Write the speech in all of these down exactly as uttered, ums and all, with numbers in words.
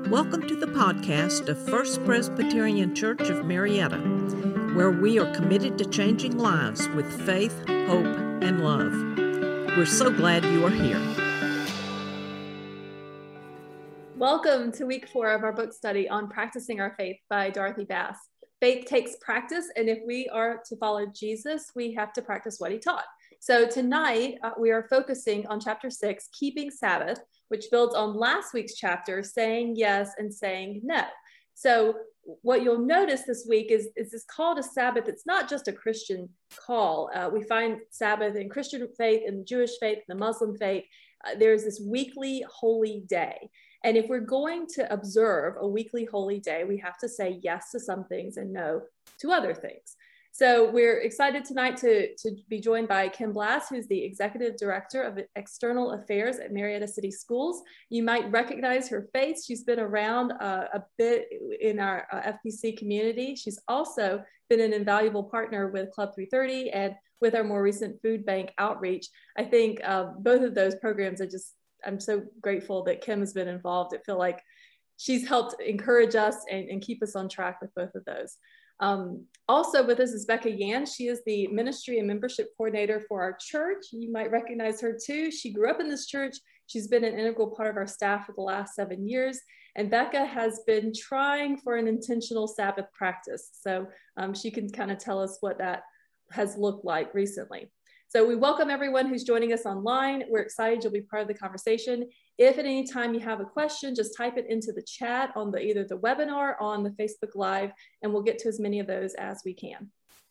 Welcome to the podcast of First Presbyterian Church of Marietta, where we are committed to changing lives with faith, hope, and love. We're so glad you are here. Welcome to week four of our book study on Practicing Our Faith by Dorothy Bass. Faith takes practice, and if we are to follow Jesus, we have to practice what he taught. So tonight, uh, we are focusing on chapter six, Keeping Sabbath, which builds on last week's chapter, Saying Yes and Saying No. So what you'll notice this week is, is this call to Sabbath. It's not just a Christian call. Uh, we find Sabbath in Christian faith, in the Jewish faith, in the Muslim faith. Uh, there's this weekly holy day. And if we're going to observe a weekly holy day, we have to say yes to some things and no to other things. So we're excited tonight to, to be joined by Kim Blass, who's the Executive Director of External Affairs at Marietta City Schools. You might recognize her face. She's been around uh, a bit in our uh, F P C community. She's also been an invaluable partner with Club three thirty and with our more recent food bank outreach. I think uh, both of those programs are just, I'm so grateful that Kim has been involved. I feel like she's helped encourage us and, and keep us on track with both of those. Um, also with us is Becca Yan. She is the Ministry and Membership Coordinator for our church. You might recognize her too. She grew up in this church. She's been an integral part of our staff for the last seven years. And Becca has been trying for an intentional Sabbath practice. So um, she can kind of tell us what that has looked like recently. So we welcome everyone who's joining us online. We're excited you'll be part of the conversation. If at any time you have a question, just type it into the chat on the either the webinar or on the Facebook Live, and we'll get to as many of those as we can.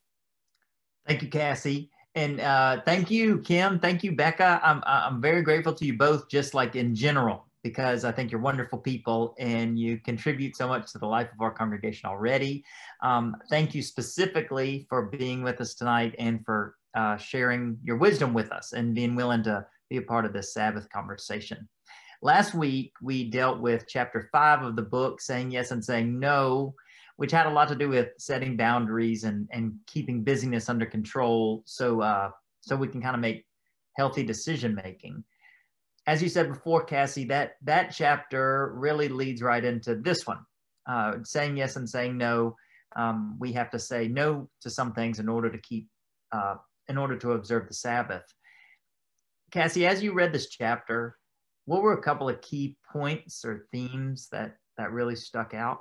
Thank you, Cassie. And uh, thank you, Kim. Thank you, Becca. I'm, I'm very grateful to you both, just like in general, because I think you're wonderful people and you contribute so much to the life of our congregation already. Um, thank you specifically for being with us tonight and for uh, sharing your wisdom with us and being willing to be a part of this Sabbath conversation. Last week, we dealt with chapter five of the book, Saying Yes and Saying No, which had a lot to do with setting boundaries and, and keeping busyness under control so, uh, so we can kind of make healthy decision-making. As you said before, Cassie, that, that chapter really leads right into this one. Uh, saying yes and saying no. Um, we have to say no to some things in order to keep, uh, in order to observe the Sabbath. Cassie, as you read this chapter, what were a couple of key points or themes that, that really stuck out?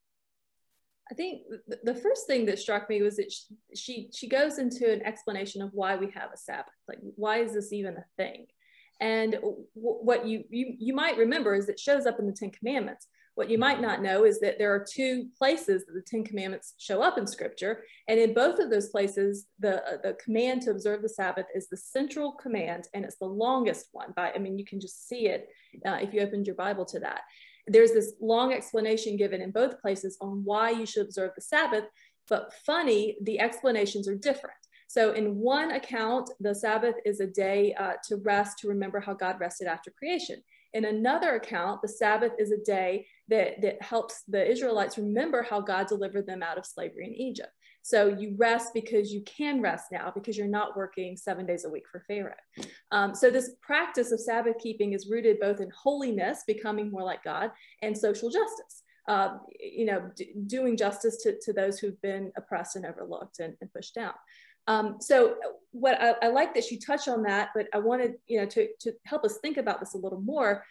I think the first thing that struck me was that she, she goes into an explanation of why we have a Sabbath. Like, why is this even a thing? And what you, you, you might remember is it shows up in the Ten Commandments. What you might not know is that there are two places that the Ten Commandments show up in Scripture. And in both of those places, the, uh, the command to observe the Sabbath is the central command, and it's the longest one. By, I mean, you can just see it uh, if you opened your Bible to that. There's this long explanation given in both places on why you should observe the Sabbath, but funny, the explanations are different. So in one account, the Sabbath is a day uh, to rest, to remember how God rested after creation. In another account, the Sabbath is a day that, that helps the Israelites remember how God delivered them out of slavery in Egypt. So you rest because you can rest now because you're not working seven days a week for Pharaoh. Um, so this practice of Sabbath keeping is rooted both in holiness, becoming more like God, and social justice. Uh, you know, doing justice to, to those who've been oppressed and overlooked and, and pushed down. Um, so what I, I like that she touched on that, but I wanted, you know, to, to help us think about this a little more.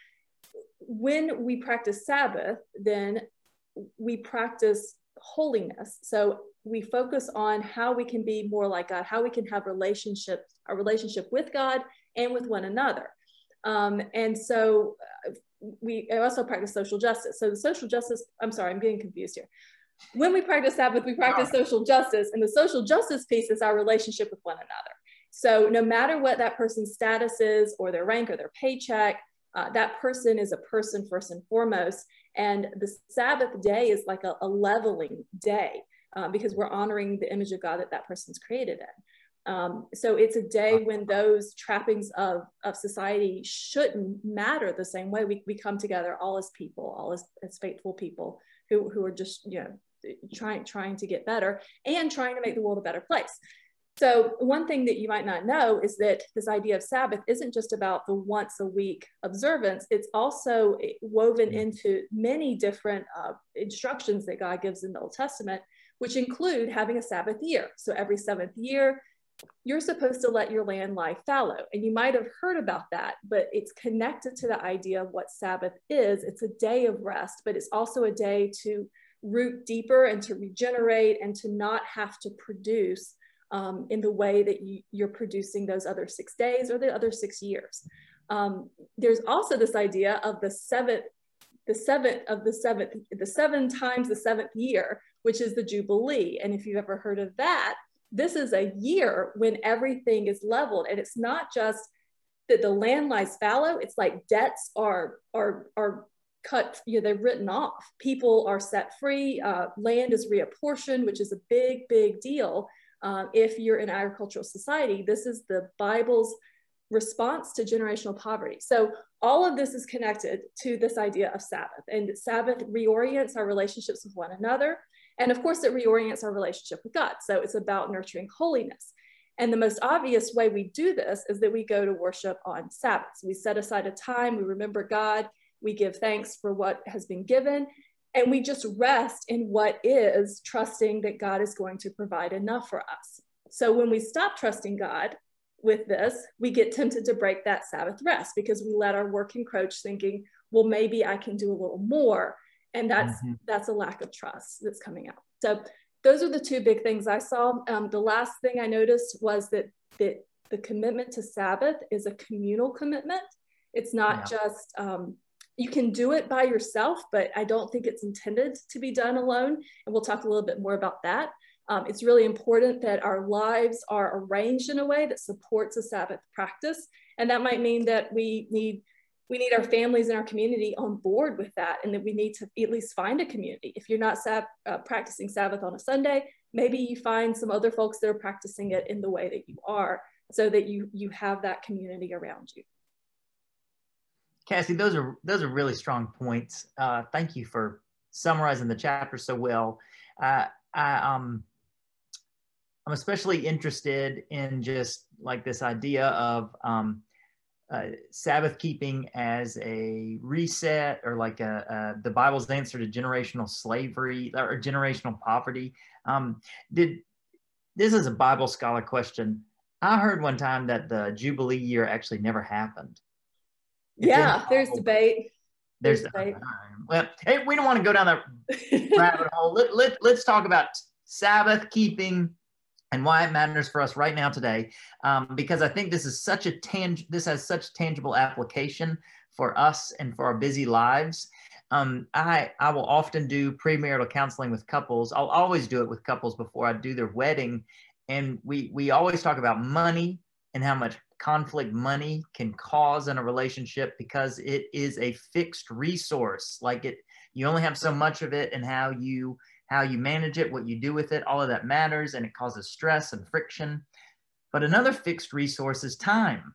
When we practice Sabbath, then we practice holiness. So we focus on how we can be more like God, how we can have relationships, a relationship with God and with one another. Um, and so we also practice social justice. So the social justice, I'm sorry, I'm getting confused here. When we practice Sabbath, we practice social justice, and the social justice piece is our relationship with one another. So no matter what that person's status is, or their rank, or their paycheck, uh, that person is a person first and foremost. And the Sabbath day is like a, a leveling day uh, because we're honoring the image of God that that person's created in. Um, so it's a day when those trappings of, of society shouldn't matter the same way. We, we come together all as people, all as, as faithful people who, who are just, you know, trying, trying to get better and trying to make the world a better place. So one thing that you might not know is that this idea of Sabbath isn't just about the once a week observance. It's also woven into many different uh, instructions that God gives in the Old Testament, which include having a Sabbath year. So every seventh year, you're supposed to let your land lie fallow. And you might have heard about that, but it's connected to the idea of what Sabbath is. It's a day of rest, but it's also a day to root deeper and to regenerate and to not have to produce Um, in the way that you, you're producing those other six days or the other six years. Um, there's also this idea of the seventh, the seventh of the seventh, the seven times the seventh year, which is the Jubilee. And if you've ever heard of that, this is a year when everything is leveled. And it's not just that the land lies fallow, it's like debts are, are, are cut, you know, they're written off. People are set free, uh, land is reapportioned, which is a big, big deal. Uh, if you're in agricultural society, this is the Bible's response to generational poverty. So all of this is connected to this idea of Sabbath, and Sabbath reorients our relationships with one another. And of course, it reorients our relationship with God. So it's about nurturing holiness. And the most obvious way we do this is that we go to worship on Sabbaths. We set aside a time, we remember God, we give thanks for what has been given, and we just rest in what is, trusting that God is going to provide enough for us. So when we stop trusting God with this, we get tempted to break that Sabbath rest because we let our work encroach, thinking, well, maybe I can do a little more. And that's, mm-hmm. that's a lack of trust that's coming out. So those are the two big things I saw. Um, the last thing I noticed was that, that the commitment to Sabbath is a communal commitment. It's not yeah. just, um, you can do it by yourself, but I don't think it's intended to be done alone. And we'll talk a little bit more about that. Um, it's really important that our lives are arranged in a way that supports a Sabbath practice. And that might mean that we need, we need our families and our community on board with that, and that we need to at least find a community. If you're not sab- uh, practicing Sabbath on a Sunday, maybe you find some other folks that are practicing it in the way that you are, so that you, you have that community around you. Cassie, those are those are really strong points. Uh, thank you for summarizing the chapter so well. Uh, I, um, I'm especially interested in just like this idea of um, uh, Sabbath keeping as a reset, or like a, a, the Bible's answer to generational slavery or generational poverty. Um, did this is a Bible scholar question. I heard one time that the Jubilee year actually never happened. It's yeah, there's debate. There's, there's debate. Well, hey, we don't want to go down that rabbit hole. Let, let, let's talk about Sabbath keeping and why it matters for us right now today, um, because I think this is such a tang this has such tangible application for us and for our busy lives. Um, I I will often do premarital counseling with couples. I'll always do it with couples before I do their wedding, and we we always talk about money and how much conflict money can cause in a relationship, because it is a fixed resource. Like it, you only have so much of it, and how you how you manage it, what you do with it, all of that matters, and it causes stress and friction. But another fixed resource is time,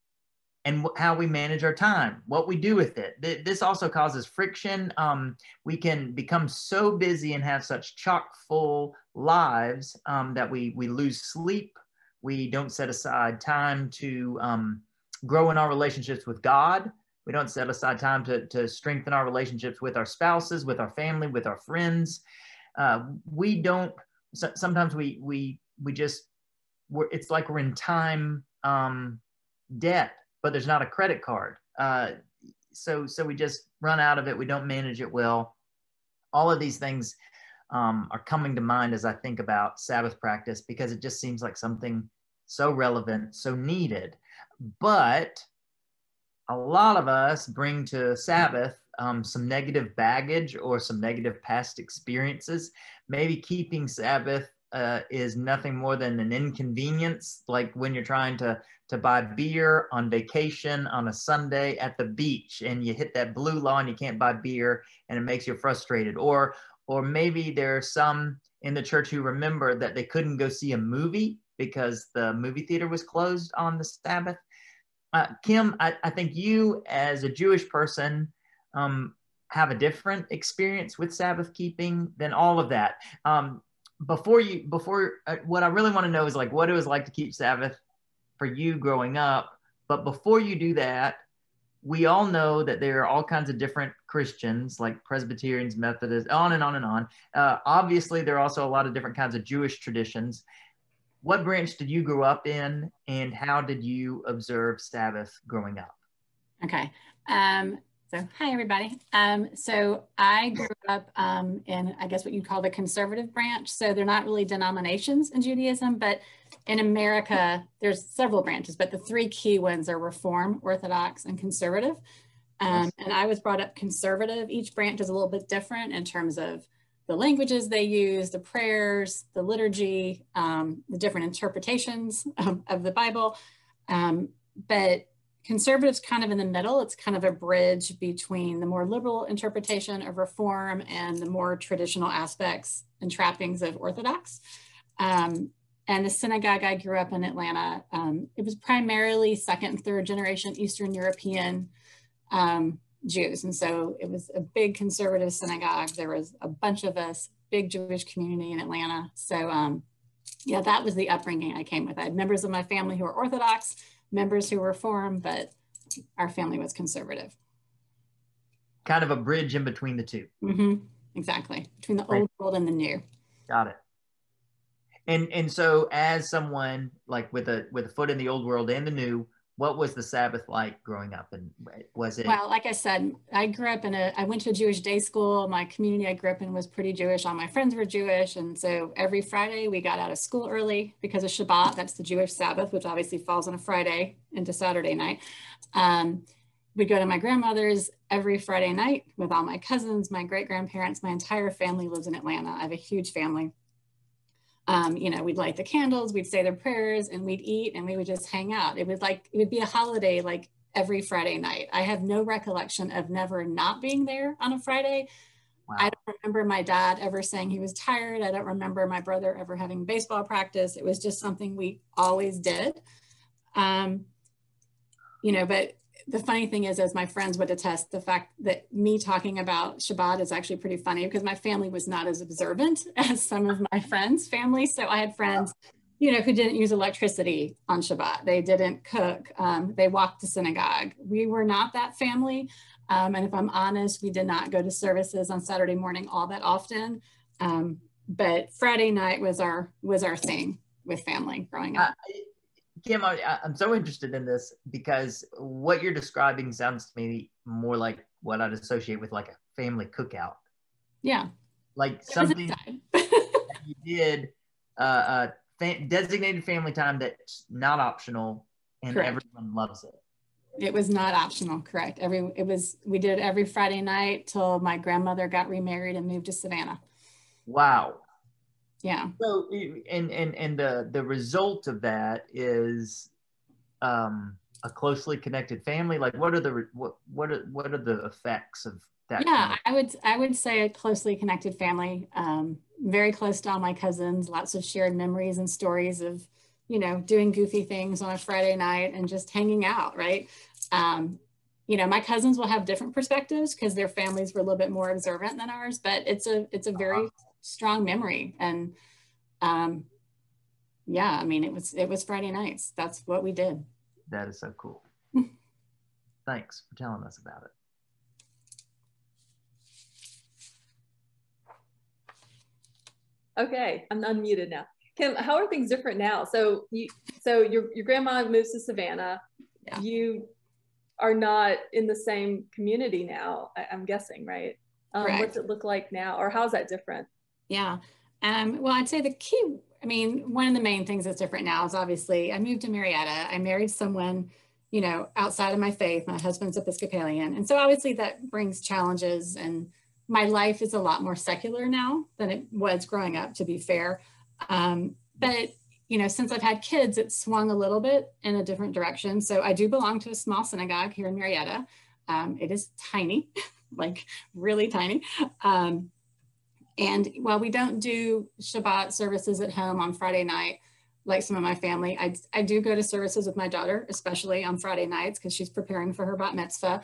and how we manage our time, what we do with it. This also causes friction. Um, we can become so busy and have such chock full lives um, that we we lose sleep. We don't set aside time to um, grow in our relationships with God. We don't set aside time to, to strengthen our relationships with our spouses, with our family, with our friends. Uh, we don't, so, sometimes we, we, we just, we're, it's like we're in time um, debt, but there's not a credit card. Uh, so, so we just run out of it. We don't manage it well. All of these things Um, are coming to mind as I think about Sabbath practice, because it just seems like something so relevant, so needed. But a lot of us bring to Sabbath um, some negative baggage or some negative past experiences. Maybe keeping Sabbath uh, is nothing more than an inconvenience, like when you're trying to, to buy beer on vacation on a Sunday at the beach, and you hit that blue law and you can't buy beer, and it makes you frustrated. Or Or maybe there are some in the church who remember that they couldn't go see a movie because the movie theater was closed on the Sabbath. Uh, Kim, I, I think you as a Jewish person um, have a different experience with Sabbath keeping than all of that. Um, before you, before uh, what I really want to know is like what it was like to keep Sabbath for you growing up. But before you do that, we all know that there are all kinds of different Christians, like Presbyterians, Methodists, on and on and on. Uh, obviously, there are also a lot of different kinds of Jewish traditions. What branch did you grow up in, and how did you observe Sabbath growing up? Okay. Um, so, hi, everybody. Um, so, I grew up um, in, I guess, what you'd call the conservative branch. So, they're not really denominations in Judaism, but in America, there's several branches, but the three key ones are Reform, Orthodox, and Conservative. Um, yes. And I was brought up conservative. Each branch is a little bit different in terms of the languages they use, the prayers, the liturgy, um, the different interpretations of, of the Bible. Um, but conservative's kind of in the middle. It's kind of a bridge between the more liberal interpretation of Reform and the more traditional aspects and trappings of Orthodox. Um, and the synagogue I grew up in Atlanta, um, it was primarily second and third generation Eastern European um, Jews. And so it was a big conservative synagogue. There was a bunch of us, big Jewish community in Atlanta. So um, yeah, that was the upbringing I came with. I had members of my family who were Orthodox, members who were Reform, but our family was conservative. Kind of a bridge in between the two. Mm-hmm. Exactly. Between the old world and the new. Got it. And and so as someone like with a with a foot in the old world and the new, what was the Sabbath like growing up? And was it? Well, like I said, I grew up in a, I went to a Jewish day school. My community I grew up in was pretty Jewish. All my friends were Jewish. And so every Friday we got out of school early because of Shabbat. That's the Jewish Sabbath, which obviously falls on a Friday into Saturday night. Um, we'd go to my grandmother's every Friday night with all my cousins, my great-grandparents. My entire family lives in Atlanta. I have a huge family. Um, you know, we'd light the candles, we'd say their prayers, and we'd eat, and we would just hang out. It would like, it would be a holiday like every Friday night. I have no recollection of never not being there on a Friday. Wow. I don't remember my dad ever saying he was tired. I don't remember my brother ever having baseball practice. It was just something we always did. Um, you know, but the funny thing is, as my friends would attest, the fact that me talking about Shabbat is actually pretty funny because my family was not as observant as some of my friends' families. So I had friends, you know, who didn't use electricity on Shabbat. They didn't cook. Um, they walked to synagogue. We were not that family. Um, and if I'm honest, we did not go to services on Saturday morning all that often. Um, but Friday night was our was our thing with family growing up. Uh, Kim, I, I'm so interested in this because what you're describing sounds to me more like what I'd associate with like a family cookout. Yeah. Like something that you did, uh, uh, fa- designated family time that's not optional and correct. Everyone loves it. It was not optional, correct. Every It was, we did it every Friday night till my grandmother got remarried and moved to Savannah. Wow. Yeah. So, and and and the the result of that is um, a closely connected family. Like, what are the what what are what are the effects of that? Yeah, kind of- I would I would say a closely connected family. Um, very close to all my cousins. Lots of shared memories and stories of, you know, doing goofy things on a Friday night and just hanging out. Right. Um, you know, my cousins will have different perspectives because their families were a little bit more observant than ours. But it's a it's a very uh-huh. strong memory. And um yeah, I mean, it was it was Friday nights. That's what we did. That is so cool. Thanks for telling us about it. Okay, I'm unmuted now. Kim, how are things different now? So you so your your grandma moves to Savannah. Yeah. You are not in the same community now, I, I'm guessing, right? Um, what's it look like now, or how's that different? Yeah. Um, well, I'd say the key, I mean, one of the main things that's different now is obviously I moved to Marietta. I married someone, you know, outside of my faith. My husband's Episcopalian. And so obviously that brings challenges, and my life is a lot more secular now than it was growing up, to be fair. Um, but, you know, since I've had kids, it's swung a little bit in a different direction. So I do belong to a small synagogue here in Marietta. Um, it is tiny, like really tiny. Um, And while we don't do Shabbat services at home on Friday night, like some of my family, I, I do go to services with my daughter, especially on Friday nights, because she's preparing for her bat mitzvah.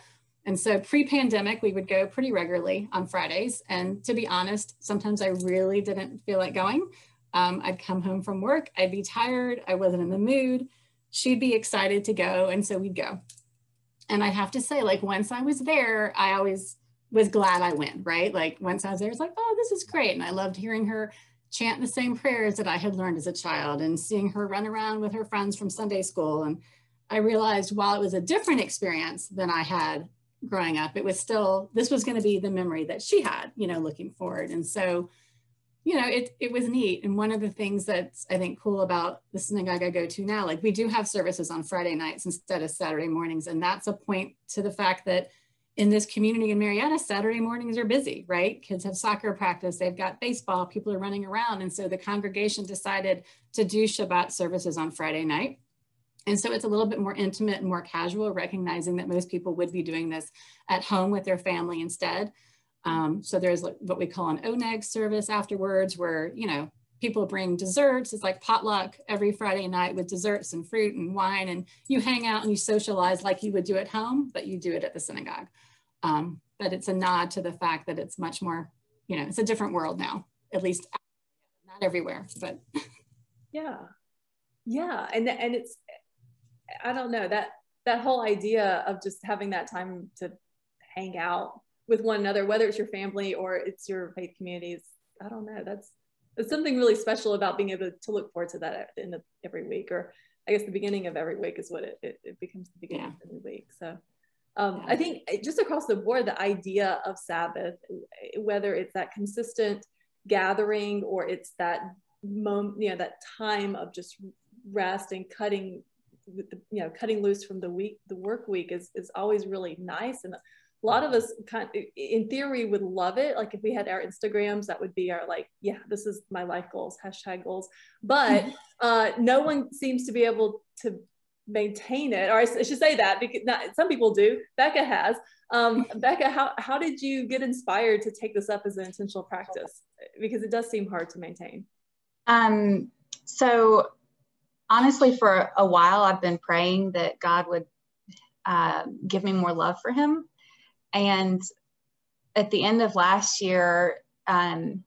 And so pre-pandemic, we would go pretty regularly on Fridays. And to be honest, sometimes I really didn't feel like going. Um, I'd come home from work, I'd be tired, I wasn't in the mood. She'd be excited to go, and so we'd go. And I have to say, like, once I was there, I always was glad I went, right? Like, once I was there, it's like, oh, this is great. And I loved hearing her chant the same prayers that I had learned as a child and seeing her run around with her friends from Sunday school. And I realized while it was a different experience than I had growing up, it was still, this was going to be the memory that she had, you know, looking forward. And so, you know, it, it was neat. And one of the things that's, I think, cool about the synagogue I go to now, like, we do have services on Friday nights instead of Saturday mornings. And that's a point to the fact that in this community in Marietta, Saturday mornings are busy, right? Kids have soccer practice, they've got baseball, people are running around. And so the congregation decided to do Shabbat services on Friday night. And so it's a little bit more intimate and more casual, recognizing that most people would be doing this at home with their family instead. Um, so there's like what we call an oneg service afterwards, where, you know, people bring desserts. It's like potluck every Friday night with desserts and fruit and wine, and you hang out and you socialize like you would do at home, but you do it at the synagogue. Um, but it's a nod to the fact that it's much more, you know, it's a different world now, at least not everywhere, but. Yeah. Yeah. And, and it's, I don't know, that, that whole idea of just having that time to hang out with one another, whether it's your family or it's your faith communities, I don't know, that's, there's something really special about being able to look forward to that at the end of every week, or I guess the beginning of every week is what it, it, it becomes the beginning yeah. of every week. So um, yeah. I think just across the board, the idea of Sabbath, whether it's that consistent gathering or it's that moment, you know, that time of just rest and cutting, the, you know, cutting loose from the week, the work week is, is always really nice. And a lot of us kind of, in theory, would love it. Like if we had our Instagrams, that would be our, like, yeah, this is my life goals, hashtag goals. But uh, no one seems to be able to maintain it. Or I should say that, because not, some people do. Becca has. Um, Becca, how, how did you get inspired to take this up as an intentional practice? Because it does seem hard to maintain. Um, so honestly, for a while, I've been praying that God would uh, give me more love for him. And at the end of last year, um,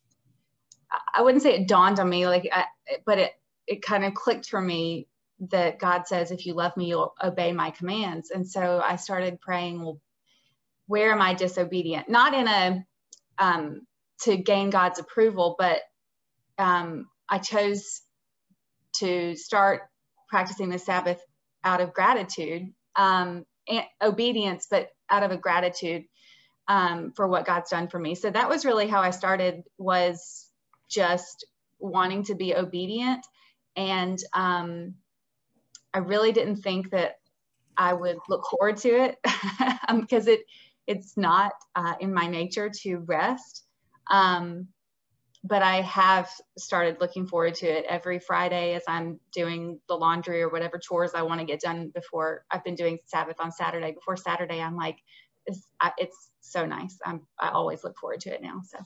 I wouldn't say it dawned on me, like, I, but it, it kind of clicked for me that God says, if you love me, you'll obey my commands. And so I started praying, well, where am I disobedient? Not in a, um, to gain God's approval, but um, I chose to start practicing the Sabbath out of gratitude, um, and obedience, but out of a gratitude um, for what God's done for me. So that was really how I started, was just wanting to be obedient. And um, I really didn't think that I would look forward to it because it it's not uh, in my nature to rest. Um, but I have started looking forward to it every Friday as I'm doing the laundry or whatever chores I want to get done before. I've been doing Sabbath on Saturday. Before Saturday, I'm like, it's, it's so nice. I'm, I always look forward to it now. So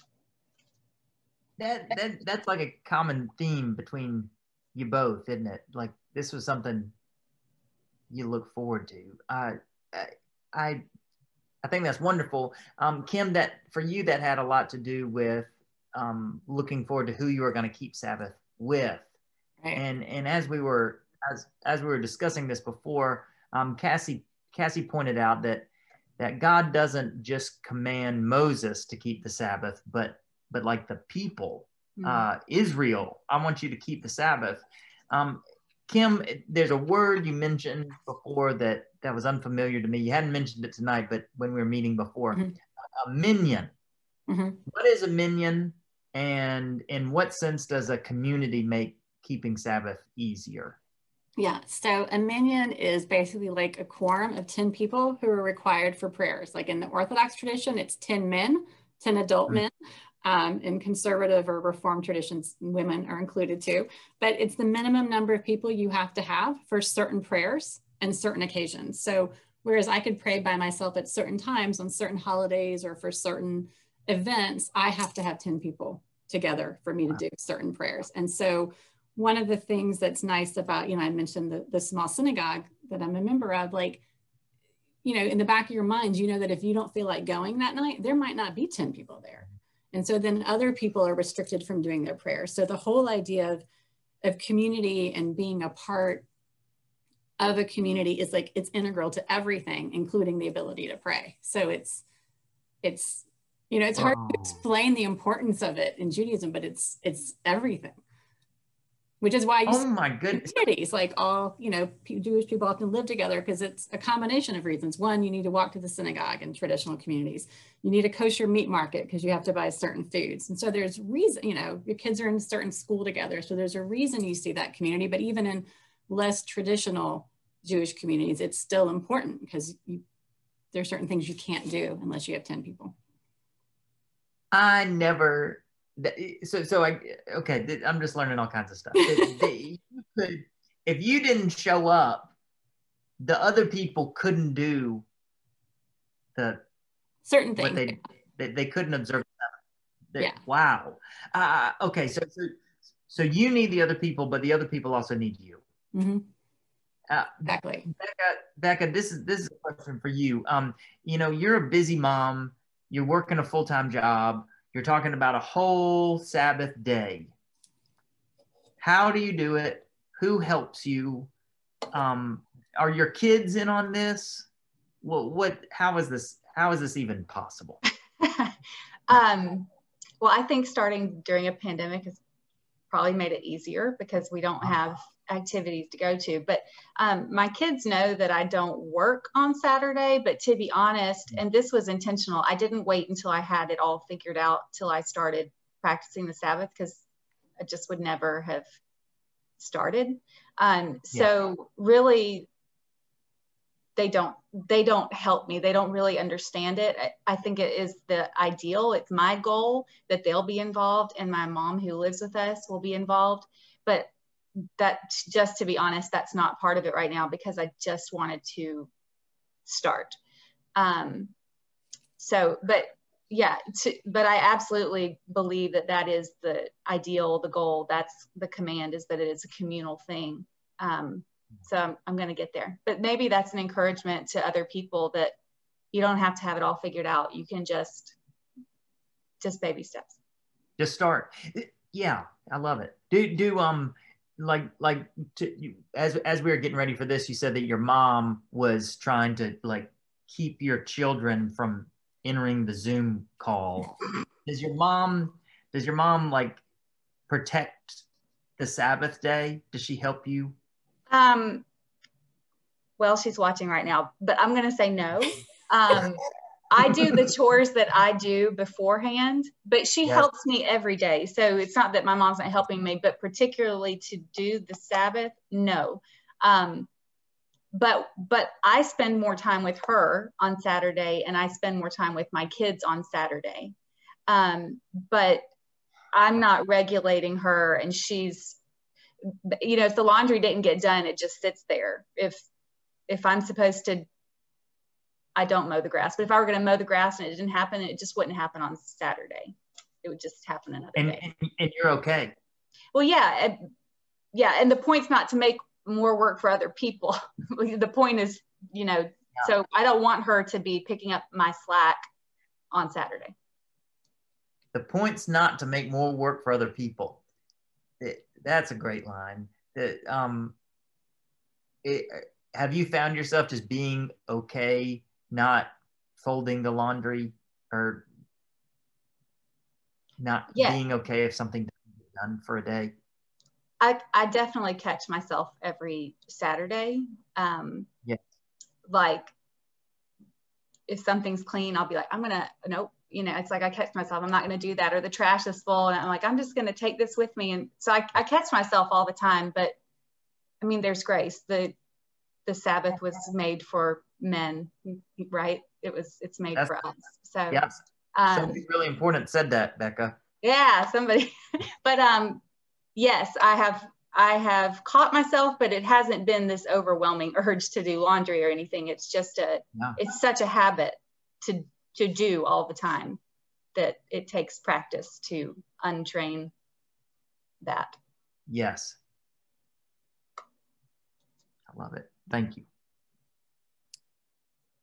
that, that that's like a common theme between you both, isn't it? Like, this was something you look forward to. Uh, I I think that's wonderful. Um, Kim, that for you, that had a lot to do with Um, looking forward to who you are going to keep Sabbath with. Right. And and as we were as as we were discussing this before, um, Cassie Cassie pointed out that that God doesn't just command Moses to keep the Sabbath, but but like the people, mm-hmm. uh, Israel, I want you to keep the Sabbath. Um, Kim, there's a word you mentioned before that that was unfamiliar to me. You hadn't mentioned it tonight, but when we were meeting before, mm-hmm. a minyan. Mm-hmm. What is a minyan? And in what sense does a community make keeping Sabbath easier? Yeah, so a minyan is basically like a quorum of ten people who are required for prayers. Like in the Orthodox tradition, it's ten men, ten adult mm-hmm. men. Um, in conservative or Reformed traditions, women are included too. But it's the minimum number of people you have to have for certain prayers and certain occasions. So whereas I could pray by myself at certain times on certain holidays or for certain events, I have to have ten people together for me to do certain prayers. And so one of the things that's nice about, you know, I mentioned the, the small synagogue that I'm a member of, like you know, in the back of your mind, you know that if you don't feel like going that night, there might not be ten people there. And so then other people are restricted from doing their prayers. So the whole idea of, of community and being a part of a community is like, it's integral to everything, including the ability to pray. So it's, it's, you know, it's hard Oh. to explain the importance of it in Judaism, but it's, it's everything. Which is why you Oh see my goodness. communities, like all, you know, Jewish people often live together because it's a combination of reasons. One, you need to walk to the synagogue in traditional communities. You need a kosher meat market because you have to buy certain foods. And so there's reason, you know, your kids are in a certain school together. So there's a reason you see that community, but even in less traditional Jewish communities, it's still important because you, there are certain things you can't do unless you have ten people. I never, so, so I, okay, I'm just learning all kinds of stuff. You could, if you didn't show up, the other people couldn't do the certain things. What they, they, they couldn't observe. They, yeah. Wow. Uh, okay, so, so so you need the other people, but the other people also need you. Mm-hmm. Uh, exactly. Becca, Becca, this is this is a question for you. Um, you know, you're a busy mom. You're working a full-time job. You're talking about a whole Sabbath day. How do you do it? Who helps you? Um, are your kids in on this? Well, what? How is this? How is this even possible? um, well, I think starting during a pandemic has probably made it easier because we don't have activities to go to. But um, my kids know that I don't work on Saturday, but to be honest, and this was intentional, I didn't wait until I had it all figured out till I started practicing the Sabbath because I just would never have started. Um, so yeah. really, they don't, they don't help me. They don't really understand it. I, I think it is the ideal. It's my goal that they'll be involved and my mom who lives with us will be involved. But that, just to be honest, that's not part of it right now because I just wanted to start. Um, so, but yeah, to, but I absolutely believe that that is the ideal, the goal. That's the command, is that it is a communal thing. Um, so I'm, I'm going to get there, but maybe that's an encouragement to other people that you don't have to have it all figured out. You can just, just baby steps. Just start. Yeah. I love it. Do, do, um, like, like to, you, as, as we were getting ready for this, you said that your mom was trying to like keep your children from entering the Zoom call. Does your mom, does your mom like protect the Sabbath day? Does she help you? Um, well, she's watching right now, but I'm going to say no. Um, I do the chores that I do beforehand, but she yes. helps me every day. So it's not that my mom's not helping me, but particularly to do the Sabbath, no. Um, but, but I spend more time with her on Saturday and I spend more time with my kids on Saturday. Um, but I'm not regulating her, and she's, you know, if the laundry didn't get done, it just sits there. If, if I'm supposed to, I don't mow the grass, but if I were going to mow the grass and it didn't happen, it just wouldn't happen on Saturday. It would just happen another and, day. And, and you're okay. Well, yeah. It, yeah. And the point's not to make more work for other people. The point is, you know, yeah. So I don't want her to be picking up my slack on Saturday. The point's not to make more work for other people. It, that's a great line. It, um, it, have you found yourself just being okay not folding the laundry, or not yeah. being okay if something doesn't get done for a day? I, I definitely catch myself every Saturday. Um, yeah. Like if something's clean, I'll be like, I'm going to, nope. You know, it's like I catch myself, I'm not going to do that. Or the trash is full and I'm like, I'm just going to take this with me. And so I, I catch myself all the time, but I mean, there's grace. The, the Sabbath was made for men, right? It was, it's made That's, for us. So yeah, um, somebody really important said that, Becca. Yeah, somebody, but um, yes, I have, I have caught myself, but it hasn't been this overwhelming urge to do laundry or anything. It's just a, yeah. It's such a habit to to do all the time that it takes practice to untrain that. Yes. I love it. Thank you.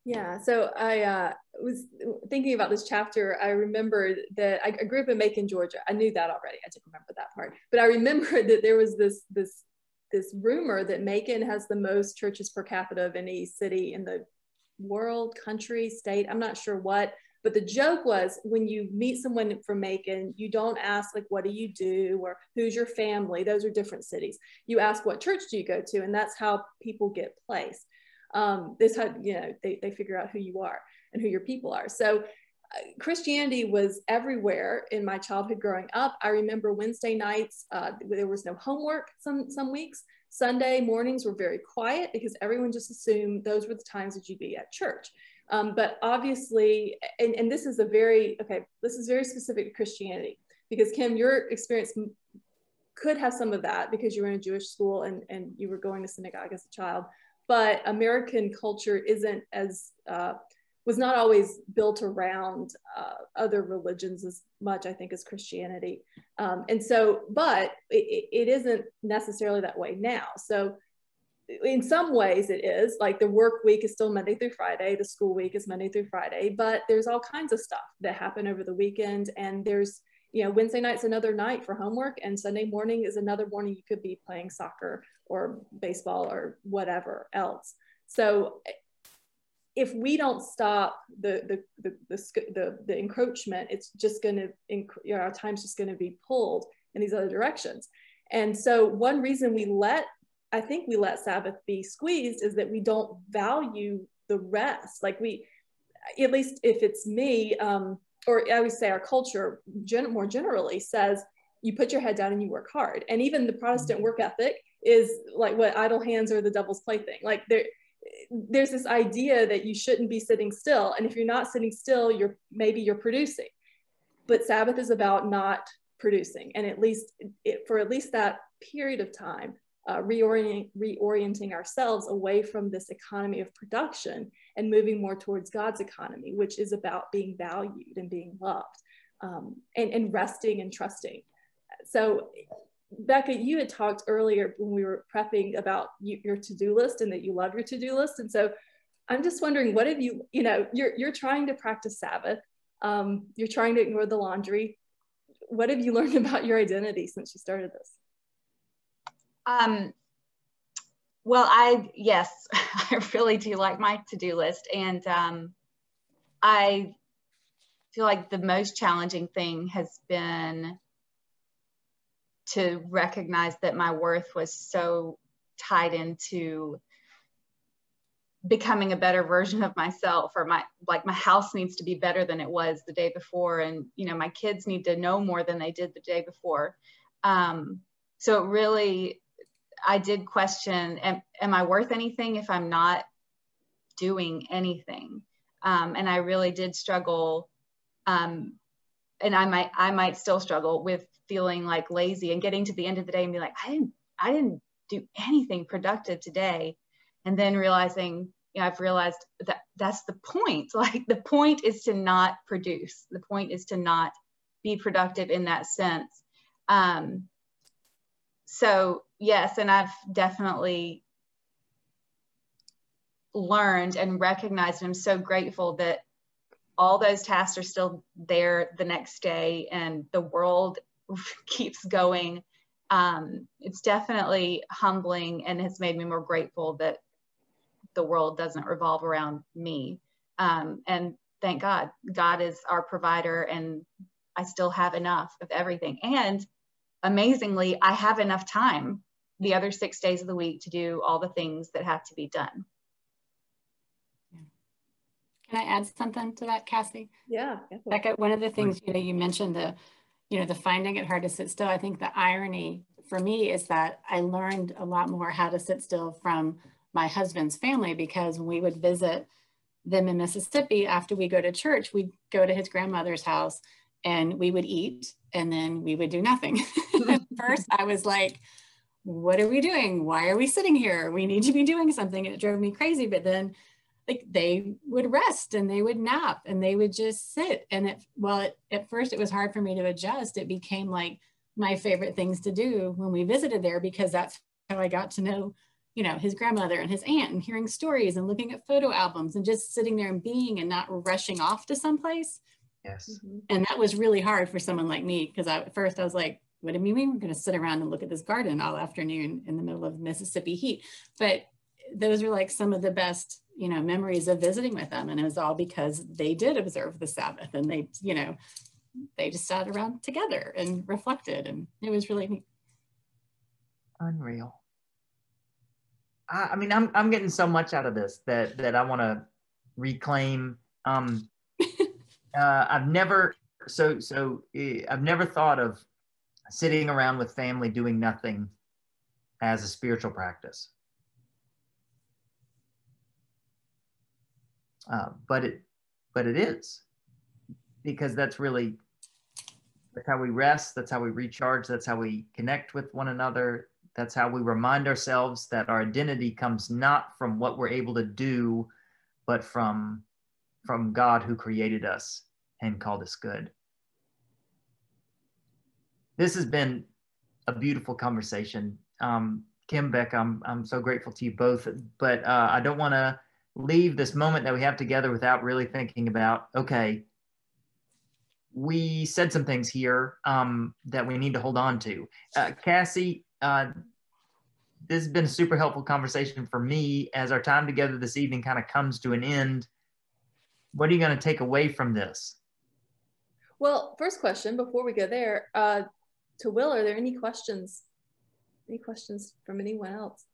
Yeah, so I uh, was thinking about this chapter. I remembered that I, I grew up in Macon, Georgia. I knew that already. I didn't remember that part, but I remembered that there was this this this rumor that Macon has the most churches per capita of any city in the world, country, state. I'm not sure what, but the joke was when you meet someone from Macon, you don't ask like, what do you do? Or who's your family? Those are different cities. You ask, what church do you go to? And that's how people get placed. Um, this how, you know, they, they figure out who you are and who your people are. So uh, Christianity was everywhere in my childhood growing up. I remember Wednesday nights, uh, there was no homework some, some weeks. Sunday mornings were very quiet because everyone just assumed those were the times that you'd be at church. Um, but obviously, and, and this is a very, okay, this is very specific to Christianity, because Kim, your experience could have some of that because you were in a Jewish school and, and you were going to synagogue as a child. But American culture isn't as, uh, was not always built around uh, other religions as much, I think, as Christianity. Um, and so, but it, it isn't necessarily that way now. So in some ways it is, like the work week is still Monday through Friday, the school week is Monday through Friday, but there's all kinds of stuff that happen over the weekend. And there's, you know, Wednesday night's another night for homework, and Sunday morning is another morning you could be playing soccer or baseball or whatever else. So if we don't stop the the the the, the, the encroachment, it's just going to, you know, our time's just going to be pulled in these other directions. And so one reason we let, I think we let Sabbath be squeezed is that we don't value the rest. Like we, at least if it's me, um, or I would say our culture gen more generally says, you put your head down and you work hard. And even the Protestant work ethic is like what idle hands are the devil's plaything. Like there, there's this idea that you shouldn't be sitting still. And if you're not sitting still, you're maybe you're producing. But Sabbath is about not producing. And at least it, for at least that period of time, uh, reorient, reorienting ourselves away from this economy of production and moving more towards God's economy, which is about being valued and being loved, um, and, and resting and trusting. So Becca, you had talked earlier when we were prepping about you, your to-do list, and that you love your to-do list. And so I'm just wondering, what have you, you know, you're, you're trying to practice Sabbath. Um, you're trying to ignore the laundry. What have you learned about your identity since you started this? Um, well, I, yes, I really do like my to-do list. And um, I feel like the most challenging thing has been to recognize that my worth was so tied into becoming a better version of myself, or my, like my house needs to be better than it was the day before. And, you know, my kids need to know more than they did the day before. Um, so it really, I did question, am, am I worth anything if I'm not doing anything? Um, and I really did struggle. Um, and I might, I might still struggle with feeling like lazy and getting to the end of the day and be like, I didn't, I didn't do anything productive today. And then realizing, you know, I've realized that that's the point. Like the point is to not produce. The point is to not be productive in that sense. Um, so yes, and I've definitely learned and recognized, and I'm so grateful that all those tasks are still there the next day and the world keeps going. Um, it's definitely humbling and has made me more grateful that the world doesn't revolve around me. Um, and thank God, God is our provider, and I still have enough of everything. And amazingly, I have enough time the other six days of the week to do all the things that have to be done. Can I add something to that, Cassie? Yeah. Becca, one of the things, you know, you mentioned the, you know, the finding it hard to sit still. I think the irony for me is that I learned a lot more how to sit still from my husband's family, because when we would visit them in Mississippi, after we go to church, we'd go to his grandmother's house and we would eat, and then we would do nothing. At first I was like, what are we doing? Why are we sitting here? We need to be doing something. And it drove me crazy. But then like they would rest and they would nap and they would just sit. And it, well, it, at first it was hard for me to adjust. It became like my favorite things to do when we visited there, because that's how I got to know, you know, his grandmother and his aunt and hearing stories and looking at photo albums and just sitting there and being and not rushing off to someplace. Yes. Mm-hmm. And that was really hard for someone like me, because at first I was like, what do you mean we're going to sit around and look at this garden all afternoon in the middle of Mississippi heat? But those were like some of the best, you know, memories of visiting with them. And it was all because they did observe the Sabbath, and they, you know, they just sat around together and reflected, and it was really neat. Unreal. I, I mean, I'm I'm getting so much out of this that that I want to reclaim. Um, uh, I've never so so uh, I've never thought of sitting around with family doing nothing as a spiritual practice. Uh, but it but it is, because that's really that's how we rest, that's how we recharge, that's how we connect with one another. That's how we remind ourselves that our identity comes not from what we're able to do, but from, from God who created us and called us good. This has been a beautiful conversation. Um, Kim, Beck, I'm, I'm so grateful to you both, but uh, I don't want to leave this moment that we have together without really thinking about, okay, we said some things here um, that we need to hold on to. Uh, Cassie, Uh, this has been a super helpful conversation for me as our time together this evening kind of comes to an end. What are you going to take away from this? Well, first question before we go there, uh, to Will, are there any questions? Any questions from anyone else?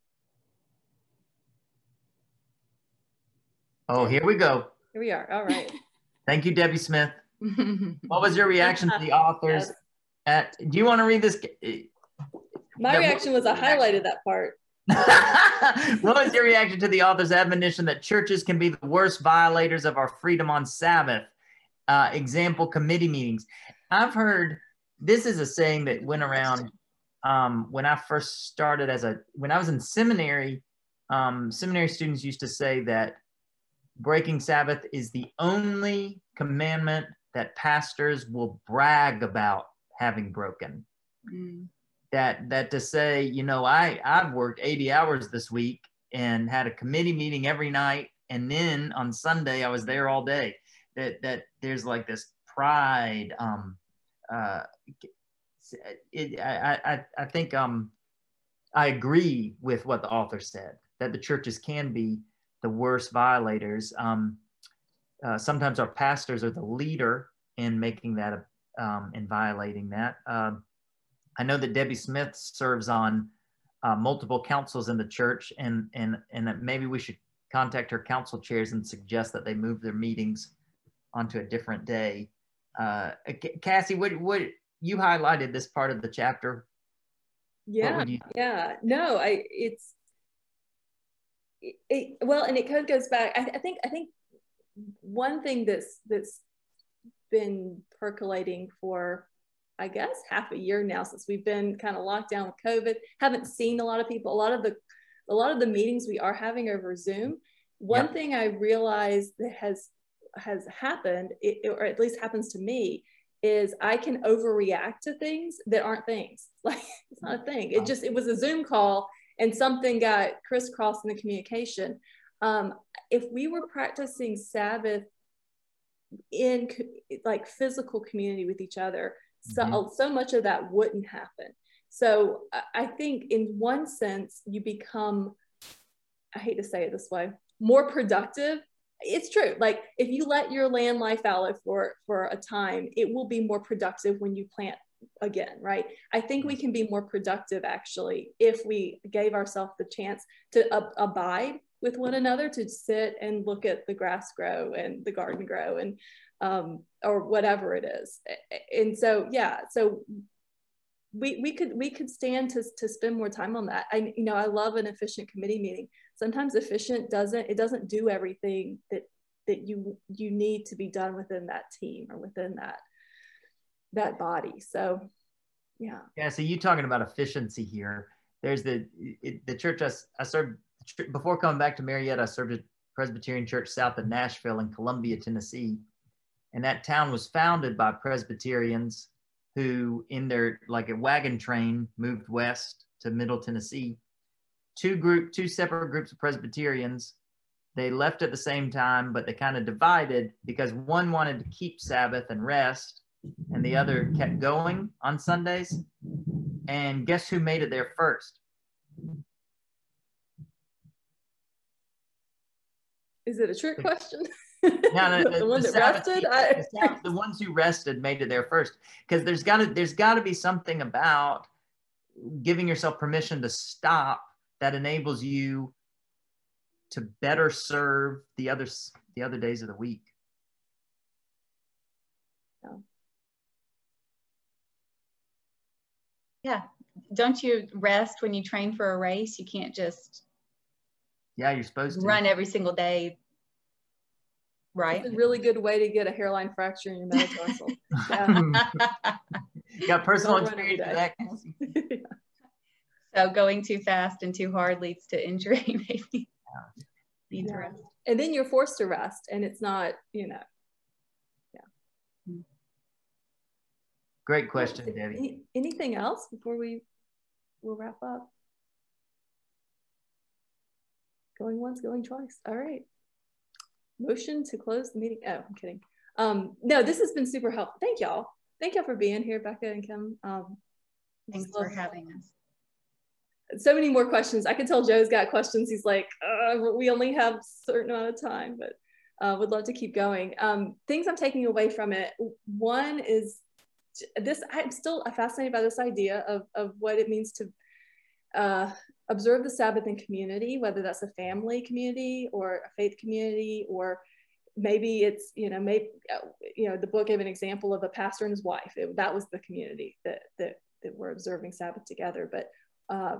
Oh, here we go. Here we are. All right. Thank you, Debbie Smith. What was your reaction to the authors? Yes. At, do you want to read this? My reaction was I highlighted that part. What was your reaction to the author's admonition that churches can be the worst violators of our freedom on Sabbath? Uh, example, committee meetings. I've heard, this is a saying that went around um, when I first started as a, when I was in seminary, um, seminary students used to say that breaking Sabbath is the only commandment that pastors will brag about having broken. Mm. That that to say, you know, I, I've worked eighty hours this week and had a committee meeting every night. And then on Sunday, I was there all day. That that there's like this pride. Um, uh, it, I, I, I think um, I agree with what the author said, that the churches can be the worst violators. Um, uh, sometimes our pastors are the leader in making that, um, in violating that. Um, I know that Debbie Smith serves on uh, multiple councils in the church, and and and that maybe we should contact her council chairs and suggest that they move their meetings onto a different day. Uh, Cassie, what what you highlighted this part of the chapter? Yeah, you... yeah. No, I it's it, it, well, and it kind of goes back. I, I think I think one thing that's that's been percolating for, I guess, half a year now since we've been kind of locked down with COVID. Haven't seen a lot of people. A lot of the, a lot of the meetings we are having over Zoom. One yep. thing I realized that has has happened, it, or at least happens to me, is I can overreact to things that aren't things. Like it's not a thing. It just it was a Zoom call and something got crisscrossed in the communication. Um, if we were practicing Sabbath in like physical community with each other, so, mm-hmm. so much of that wouldn't happen. So I think in one sense, you become, I hate to say it this way, more productive. It's true. Like if you let your land life fallow for, for a time, it will be more productive when you plant again, right? I think we can be more productive actually if we gave ourselves the chance to ab- abide with one another, to sit and look at the grass grow and the garden grow and um, or whatever it is. And so, yeah, so we, we could, we could stand to, to spend more time on that. I, you know, I love an efficient committee meeting. Sometimes efficient doesn't, it doesn't do everything that, that you, you need to be done within that team or within that, that body. So, yeah. Yeah. So you talking about efficiency here. There's the, it, the church I, I served, before coming back to Marietta, I served at Presbyterian Church south of Nashville in Columbia, Tennessee. And that town was founded by Presbyterians who in their, like a wagon train, moved west to Middle Tennessee two group, two separate groups of Presbyterians. They left at the same time, but they kind of divided because one wanted to keep Sabbath and rest, and the other kept going on Sundays. And guess who made it there first? Is it a trick question? No, the, the, the ones the that Sabbath, rested? I... the, Sabbath, the ones who rested made it there first, because there's got to there's got to be something about giving yourself permission to stop that enables you to better serve the other the other days of the week. No. Yeah. Don't you rest when you train for a race? You can't just yeah, you're supposed to run every single day. Right. It's a really good way to get a hairline fracture in your metatarsal. Yeah. You got personal Don't run every experience with that? Yeah. So going too fast and too hard leads to injury, maybe. Yeah. Needs Yeah. rest. And then you're forced to rest, and it's not, you know. Yeah. Great question, Debbie. Any, anything else before we we'll wrap up? Going once, going twice. All right. Motion to close the meeting. Oh, I'm kidding. Um, no, this has been super helpful. Thank y'all. Thank y'all for being here, Becca and Kim. Um, Thanks for having us. So many more questions. I can tell Joe's got questions. He's like, uh, we only have a certain amount of time, but uh, would love to keep going. Um, things I'm taking away from it. One is this, I'm still fascinated by this idea of, of what it means to uh, observe the Sabbath in community, whether that's a family community or a faith community, or maybe it's, you know, maybe, you know, the book gave an example of a pastor and his wife. It, that was the community that, that, that were observing Sabbath together. But uh,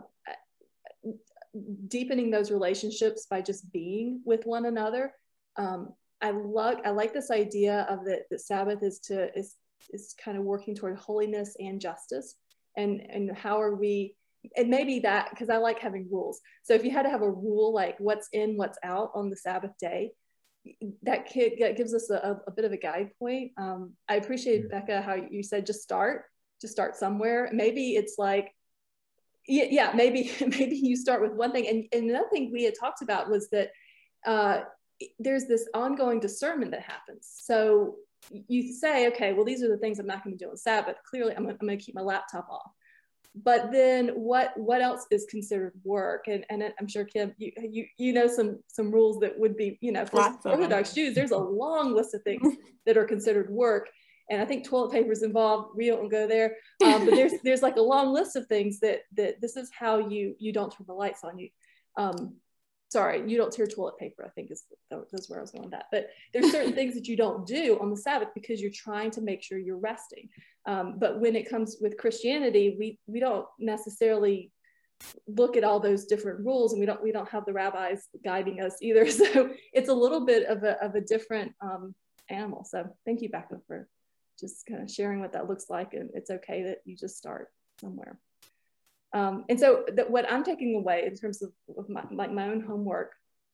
deepening those relationships by just being with one another. Um, I love, I like this idea of that the Sabbath is to, is, is kind of working toward holiness and justice. And, and how are we, and maybe that, because I like having rules. So if you had to have a rule, like what's in, what's out on the Sabbath day, that, kid, that gives us a, a bit of a guide point. Um, I appreciate, yeah. Becca, how you said just start, just start somewhere. Maybe it's like, yeah, yeah maybe maybe you start with one thing. And, and another thing we had talked about was that uh, there's this ongoing discernment that happens. So you say, okay, well, these are the things I'm not going to do on Sabbath. Clearly, I'm, I'm going to keep my laptop off. But then what what else is considered work? And and I'm sure, Kim, you you, you know some some rules that would be, you know, for Orthodox Jews, there's a long list of things that are considered work. And I think toilet paper is involved. We don't go there. Um, but there's there's like a long list of things that that this is how you you don't turn the lights on. You um, sorry, you don't tear toilet paper, I think is that's where I was going with that. But there's certain things that you don't do on the Sabbath because you're trying to make sure you're resting. Um, but when it comes with Christianity, we we don't necessarily look at all those different rules, and we don't we don't have the rabbis guiding us either. So it's a little bit of a of a different um, animal. So thank you, Becca, for just kind of sharing what that looks like, and it's okay that you just start somewhere. Um, and so that what I'm taking away in terms of, of my, my, my own homework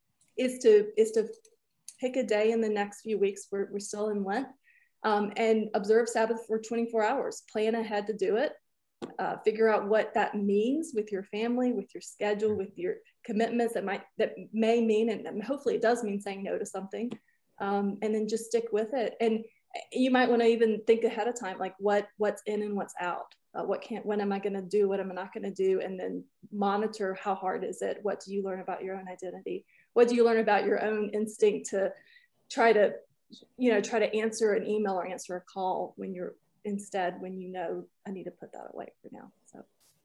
is to is to pick a day in the next few weeks. We're, we're still in Lent, um, and observe Sabbath for twenty-four hours. Plan ahead to do it. Uh, figure out what that means with your family, with your schedule, with your commitments that might that may mean, and hopefully it does mean saying no to something, um, and then just stick with it. And you might want to even think ahead of time, like what what's in and what's out. Uh, what can't, when am I going to do? What am I not going to do? And then monitor how hard is it? What do you learn about your own identity? What do you learn about your own instinct to try to, you know, try to answer an email or answer a call when you're instead when you know I need to put that away for now. So,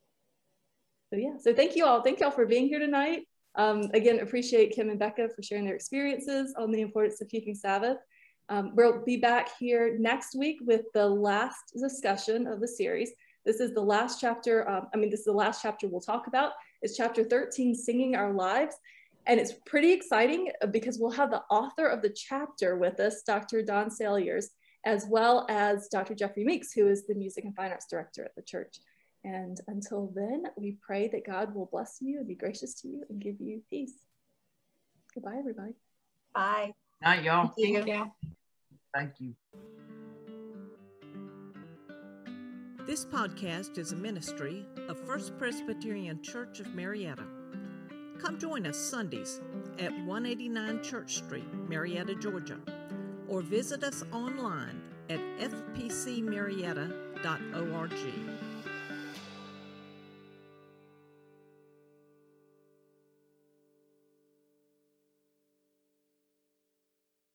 so yeah. So thank you all. Thank you all for being here tonight. Um, again, appreciate Kim and Becca for sharing their experiences on the importance of keeping Sabbath. Um, we'll be back here next week with the last discussion of the series. This is the last chapter. Um, I mean, this is the last chapter we'll talk about. It's chapter thirteen, Singing Our Lives. And it's pretty exciting because we'll have the author of the chapter with us, Doctor Don Salyers, as well as Doctor Jeffrey Meeks, who is the Music and Fine Arts Director at the church. And until then, we pray that God will bless you and be gracious to you and give you peace. Goodbye, everybody. Bye. Night, y'all. Thank you. Thank you. This podcast is a ministry of First Presbyterian Church of Marietta. Come join us Sundays at one eighty-nine Church Street, Marietta, Georgia, or visit us online at f p c marietta dot org.